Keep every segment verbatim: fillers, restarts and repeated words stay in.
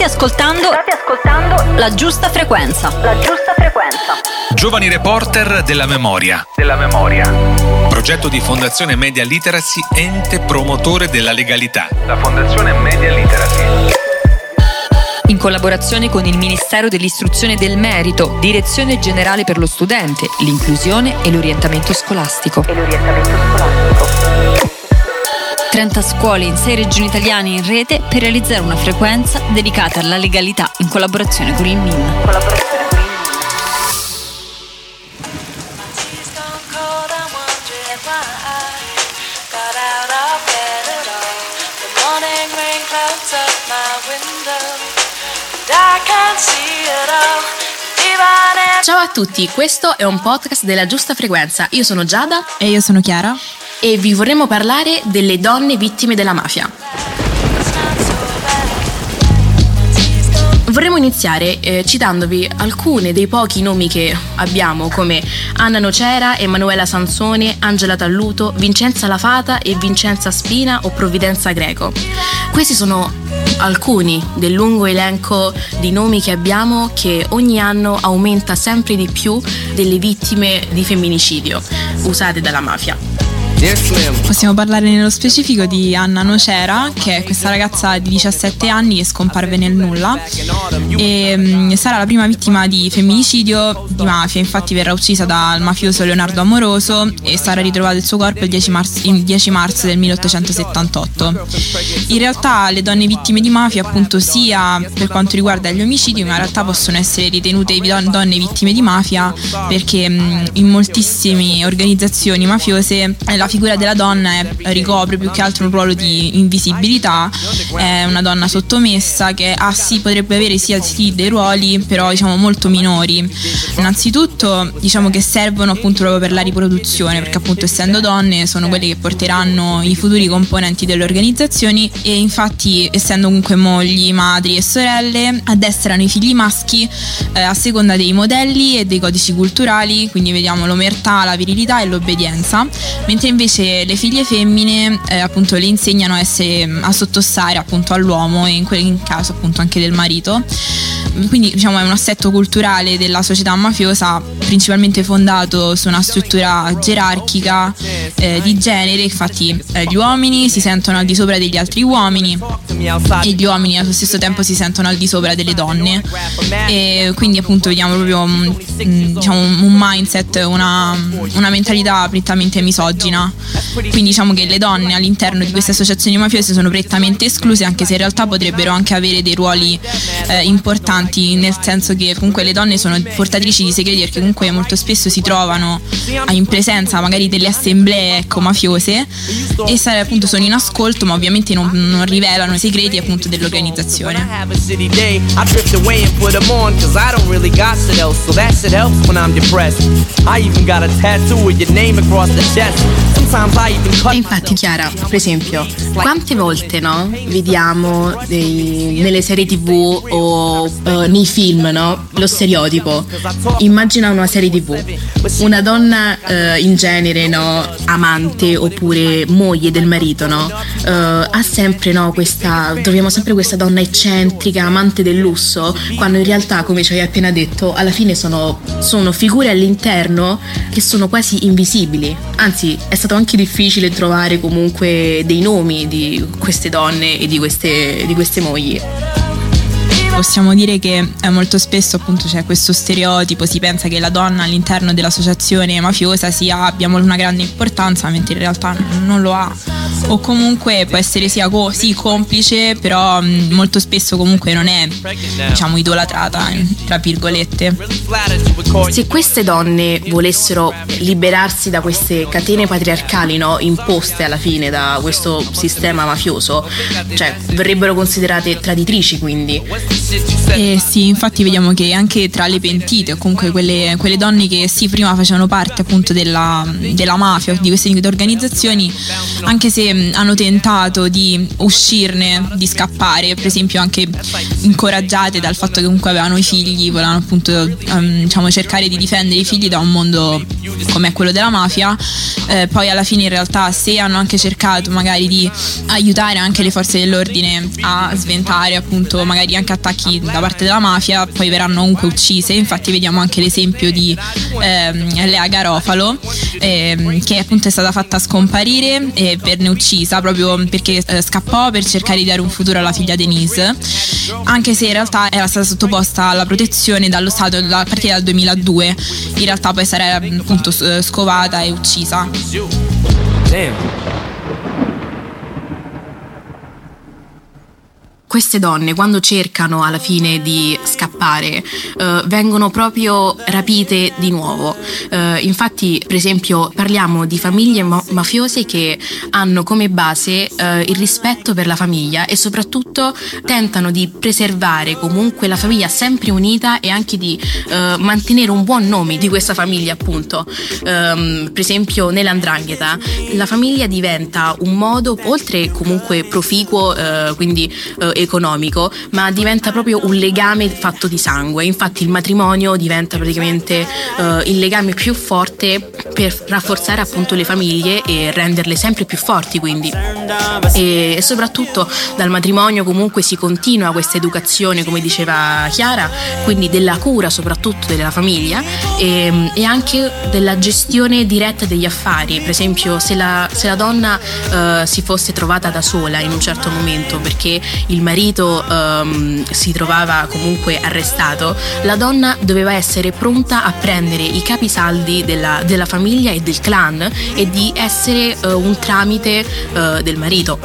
State ascoltando, state ascoltando La Giusta Frequenza. La Giusta Frequenza. Giovani reporter della memoria. Della memoria. Progetto di Fondazione Media Literacy, ente promotore della legalità. La Fondazione Media Literacy. In collaborazione con il Ministero dell'Istruzione e del Merito, Direzione Generale per lo Studente, l'Inclusione e l'Orientamento Scolastico. E l'orientamento scolastico. trenta scuole in sei regioni italiane in rete per realizzare una frequenza dedicata alla legalità in collaborazione con il M I N. Collaborazione con il M I N. Ciao a tutti, questo è un podcast della Giusta Frequenza. Io sono Giada e io sono Chiara e vi vorremmo parlare delle donne vittime della mafia. Vorremmo iniziare eh, citandovi alcuni dei pochi nomi che abbiamo, come Anna Nocera, Emanuela Sansone, Angela Talluto, Vincenza La Fata e Vincenza Spina o Provvidenza Greco. Questi sono alcuni del lungo elenco di nomi che abbiamo, che ogni anno aumenta sempre di più, delle vittime di femminicidio usate dalla mafia. Possiamo parlare nello specifico di Anna Nocera, che è questa ragazza di diciassette anni che scomparve nel nulla e mh, sarà la prima vittima di femminicidio di mafia. Infatti verrà uccisa dal mafioso Leonardo Amoroso e sarà ritrovato il suo corpo il dieci marzo, il dieci marzo del milleottocentosettantotto. In realtà le donne vittime di mafia, appunto, sia per quanto riguarda gli omicidi, ma in realtà possono essere ritenute donne vittime di mafia perché mh, in moltissime organizzazioni mafiose la figura della donna è, ricopre più che altro un ruolo di invisibilità. È una donna sottomessa che ah sì potrebbe avere sia sì dei ruoli, però diciamo molto minori. Innanzitutto diciamo che servono appunto proprio per la riproduzione, perché appunto essendo donne sono quelle che porteranno i futuri componenti delle organizzazioni e infatti essendo comunque mogli, madri e sorelle addestrano i figli maschi eh, a seconda dei modelli e dei codici culturali, quindi vediamo l'omertà, la virilità e l'obbedienza, mentre invece le figlie femmine eh, appunto le insegnano a, essere, a sottostare appunto all'uomo e in quel in caso appunto anche del marito. Quindi diciamo è un assetto culturale della società mafiosa principalmente fondato su una struttura gerarchica eh, di genere. Infatti eh, gli uomini si sentono al di sopra degli altri uomini e gli uomini allo stesso tempo si sentono al di sopra delle donne, e quindi appunto vediamo proprio mh, diciamo un mindset, una, una mentalità prettamente misogina. Quindi diciamo che le donne all'interno di queste associazioni mafiose sono prettamente escluse, anche se in realtà potrebbero anche avere dei ruoli eh, importanti, nel senso che comunque le donne sono portatrici di segreti, perché comunque molto spesso si trovano in presenza magari delle assemblee ecco, mafiose e appunto sono in ascolto, ma ovviamente non, non rivelano i segreti appunto dell'organizzazione. E infatti Chiara, per esempio, quante volte no vediamo dei, nelle serie tv o uh, nei film no lo stereotipo. Immagina una serie tv, una donna uh, in genere no amante oppure moglie del marito no uh, ha sempre no questa, troviamo sempre questa donna eccentrica, amante del lusso, quando in realtà, come ci hai appena detto, alla fine sono, sono figure all'interno che sono quasi invisibili. Anzi, è stato anche difficile trovare comunque dei nomi di queste donne e di queste, di queste mogli. Possiamo dire che eh, molto spesso appunto c'è questo stereotipo, si pensa che la donna all'interno dell'associazione mafiosa sia, abbia una grande importanza, mentre in realtà non lo ha, o comunque può essere sia co- sì, complice, però mh, molto spesso comunque non è diciamo idolatrata tra virgolette. Se queste donne volessero liberarsi da queste catene patriarcali no imposte alla fine da questo sistema mafioso, cioè verrebbero considerate traditrici, quindi Eh sì, infatti vediamo che anche tra le pentite o comunque quelle, quelle donne che sì prima facevano parte appunto della, della mafia o di queste organizzazioni, anche se hanno tentato di uscirne, di scappare, per esempio anche incoraggiate dal fatto che comunque avevano i figli, volevano appunto um, diciamo cercare di difendere i figli da un mondo come quello della mafia, eh, poi alla fine in realtà se hanno anche cercato magari di aiutare anche le forze dell'ordine a sventare appunto magari anche attacchi da parte della mafia, poi verranno comunque uccise. Infatti vediamo anche l'esempio di ehm, Lea Garofalo, ehm, che appunto è stata fatta scomparire e venne uccisa proprio perché eh, scappò per cercare di dare un futuro alla figlia Denise, anche se in realtà era stata sottoposta alla protezione dallo Stato a partire dal duemiladue. In realtà poi sarà appunto scovata e uccisa. Damn. Queste donne, quando cercano alla fine di scappare, eh, vengono proprio rapite di nuovo. Eh, infatti, per esempio, parliamo di famiglie ma- mafiose che hanno come base eh, il rispetto per la famiglia e soprattutto tentano di preservare comunque la famiglia sempre unita e anche di eh, mantenere un buon nome di questa famiglia, appunto. Eh, per esempio, nell'Andrangheta la famiglia diventa un modo, oltre comunque proficuo, eh, quindi eh, economico, ma diventa proprio un legame fatto di sangue. Infatti il matrimonio diventa praticamente uh, il legame più forte per rafforzare appunto le famiglie e renderle sempre più forti, quindi e, e soprattutto dal matrimonio comunque si continua questa educazione, come diceva Chiara, quindi della cura soprattutto della famiglia e, e anche della gestione diretta degli affari. Per esempio se la, se la donna uh, si fosse trovata da sola in un certo momento perché il marito um, si trovava comunque arrestato, la donna doveva essere pronta a prendere i capisaldi della, della famiglia e del clan e di essere uh, un tramite uh, del marito.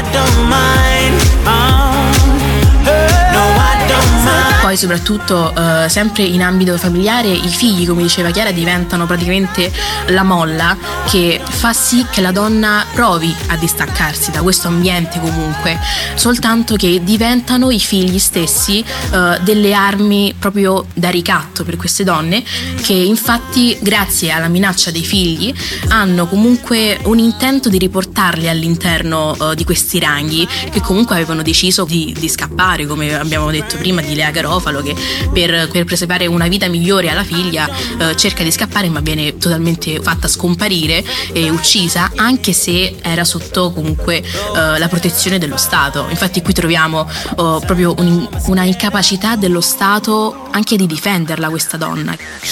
Poi soprattutto eh, sempre in ambito familiare i figli, come diceva Chiara, diventano praticamente la molla che fa sì che la donna provi a distaccarsi da questo ambiente comunque, soltanto che diventano i figli stessi eh, delle armi proprio da ricatto per queste donne, che infatti grazie alla minaccia dei figli hanno comunque un intento di riportarli all'interno eh, di questi ranghi, che comunque avevano deciso di, di scappare, come abbiamo detto prima di Lea Garofalo, che per, per preservare una vita migliore alla figlia eh, cerca di scappare ma viene totalmente fatta scomparire e uccisa, anche se era sotto comunque eh, la protezione dello Stato. Infatti qui troviamo eh, proprio un, una incapacità dello Stato anche di difenderla, questa donna.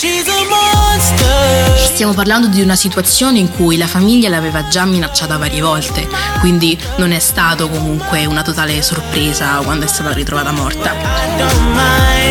Stiamo parlando di una situazione in cui la famiglia l'aveva già minacciata varie volte, quindi non è stato comunque una totale sorpresa quando è stata ritrovata morta.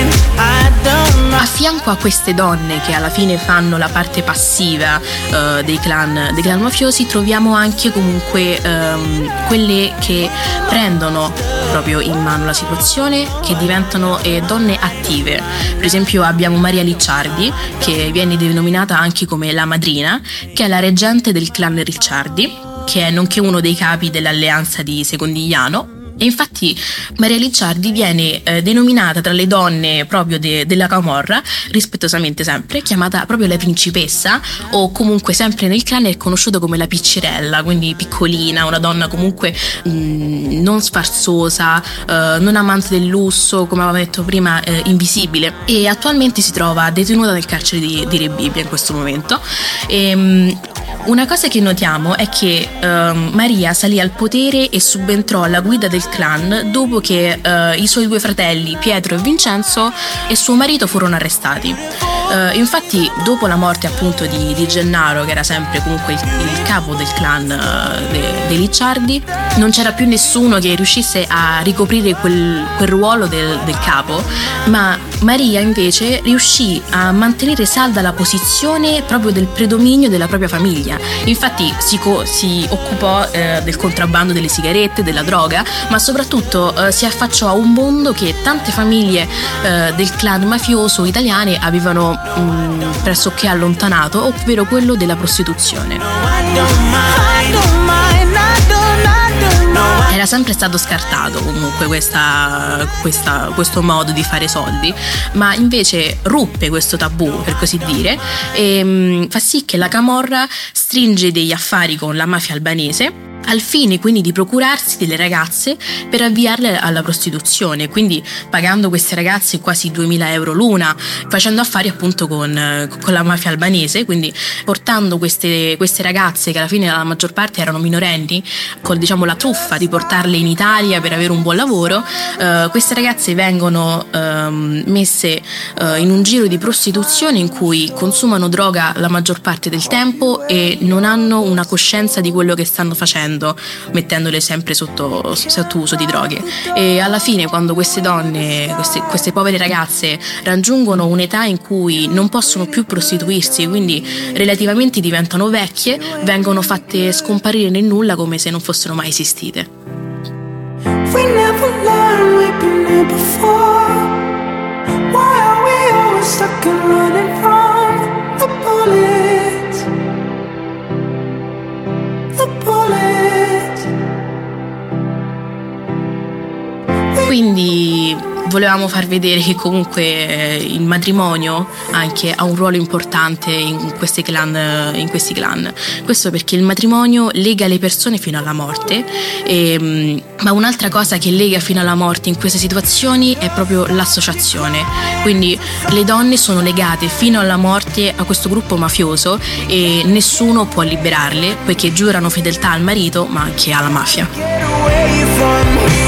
A fianco a queste donne che alla fine fanno la parte passiva uh, dei clan dei clan mafiosi, troviamo anche comunque um, quelle che prendono proprio in mano la situazione, che diventano eh, donne attive. Per esempio abbiamo Maria Licciardi, che viene denominata anche come la madrina, che è la reggente del clan Ricciardi, che è nonché uno dei capi dell'alleanza di Secondigliano. E infatti Maria Licciardi viene eh, denominata tra le donne proprio de- della Camorra, rispettosamente sempre chiamata proprio la principessa, o comunque sempre nel clan è conosciuta come la piccirella, quindi piccolina, una donna comunque mh, non sfarzosa, eh, non amante del lusso, come avevamo detto prima, eh, invisibile, e attualmente si trova detenuta nel carcere di, di Rebibbia in questo momento. E, mh, una cosa che notiamo è che uh, Maria salì al potere e subentrò alla guida del clan dopo che uh, i suoi due fratelli Pietro e Vincenzo e suo marito furono arrestati. Uh, infatti dopo la morte appunto di, di Gennaro, che era sempre comunque il, il capo del clan uh, de, dei Licciardi, non c'era più nessuno che riuscisse a ricoprire quel, quel ruolo del, del capo, ma Maria invece riuscì a mantenere salda la posizione proprio del predominio della propria famiglia. Infatti si, co- si occupò eh, del contrabbando delle sigarette, della droga, ma soprattutto eh, si affacciò a un mondo che tante famiglie eh, del clan mafioso italiane avevano mh, pressoché allontanato, ovvero quello della prostituzione. Era sempre stato scartato comunque questa, questa, questo modo di fare soldi, ma invece ruppe questo tabù, per così dire, e mh, fa sì che la camorra stringe degli affari con la mafia albanese al fine quindi di procurarsi delle ragazze per avviarle alla prostituzione, quindi pagando queste ragazze quasi duemila euro l'una, facendo affari appunto con, con la mafia albanese, quindi portando queste, queste ragazze, che alla fine la maggior parte erano minorenni, con diciamo la truffa di portarle in Italia per avere un buon lavoro. Eh, queste ragazze vengono eh, messe eh, in un giro di prostituzione in cui consumano droga la maggior parte del tempo e non hanno una coscienza di quello che stanno facendo, mettendole sempre sotto, sotto uso di droghe. E alla fine, quando queste donne, queste, queste povere ragazze raggiungono un'età in cui non possono più prostituirsi, quindi relativamente diventano vecchie, vengono fatte scomparire nel nulla come se non fossero mai esistite. We never learned we've been here before. Why are we always stuck and running from the bullets? The bullets. Quindi volevamo far vedere che comunque il matrimonio anche ha un ruolo importante in questi clan, in questi clan. Questo perché il matrimonio lega le persone fino alla morte, e, ma un'altra cosa che lega fino alla morte in queste situazioni è proprio l'associazione. Quindi le donne sono legate fino alla morte a questo gruppo mafioso e nessuno può liberarle, poiché giurano fedeltà al marito ma anche alla mafia.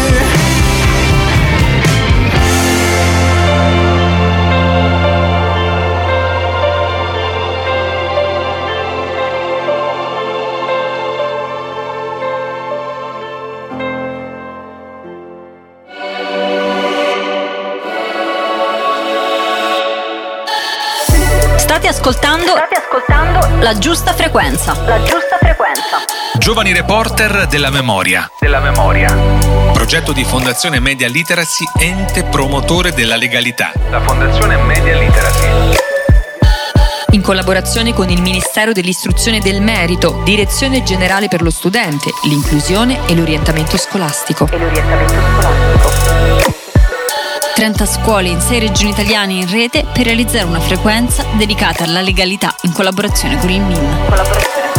State ascoltando, state ascoltando La Giusta Frequenza. La Giusta Frequenza. Giovani reporter della memoria. Della memoria. Progetto di Fondazione Media Literacy, ente promotore della legalità. La Fondazione Media Literacy. In collaborazione con il Ministero dell'Istruzione e del Merito, Direzione Generale per lo Studente, l'Inclusione e l'Orientamento Scolastico. E l'orientamento scolastico. trenta scuole in sei regioni italiane in rete per realizzare una frequenza dedicata alla legalità in collaborazione con il M I N. Collaborazione.